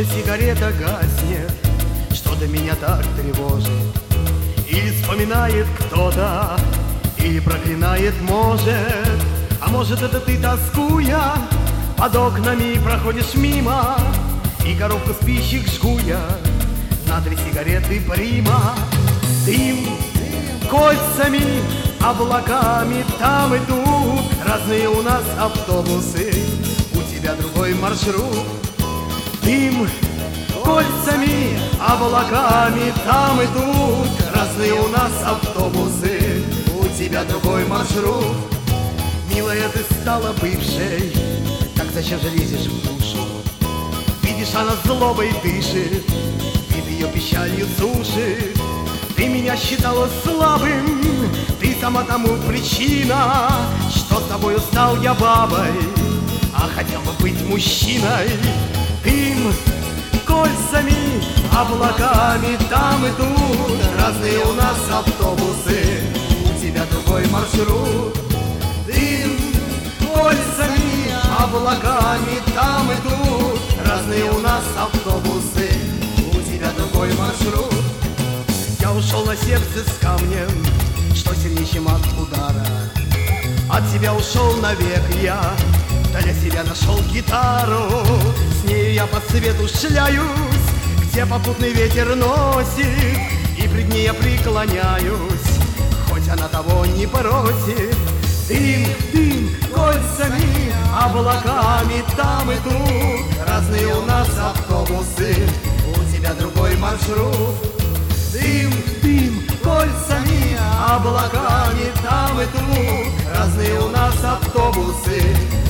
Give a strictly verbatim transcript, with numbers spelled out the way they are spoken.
Может, сигарета гаснет, что-то меня так тревожит. Или вспоминает кто-то, или проклинает, может. А может, это ты, тоскуя, под окнами проходишь мимо, и коробку спичек жгуя на три сигареты прима. Дым кольцами, облаками там идут разные у нас автобусы, у тебя другой маршрут. Дым кольцами, облаками там идут разные у нас автобусы, у тебя другой маршрут. Милая, ты стала бывшей, так зачем же лезешь в душу? Видишь, она злобой дышит, и ты ее печалью сушит. Ты меня считала слабым, ты сама тому причина, что с тобою стал я бабой, а хотел бы быть мужчиной. Дым кольцами, облаками там идут разные у нас автобусы, у тебя другой маршрут. Дым кольцами, облаками там идут разные у нас автобусы, у тебя другой маршрут. Я ушел на сердце с камнем, что сильнее, чем от удара. От тебя ушел навек я, для себя нашел гитару. С нею я по свету шляюсь, где попутный ветер носит, и пред ней я преклоняюсь, хоть она того не просит. Дым, дым, кольцами, облаками там идут разные у нас автобусы, у тебя другой маршрут. Дым, дым, кольцами, облаками там идут разные у нас автобусы,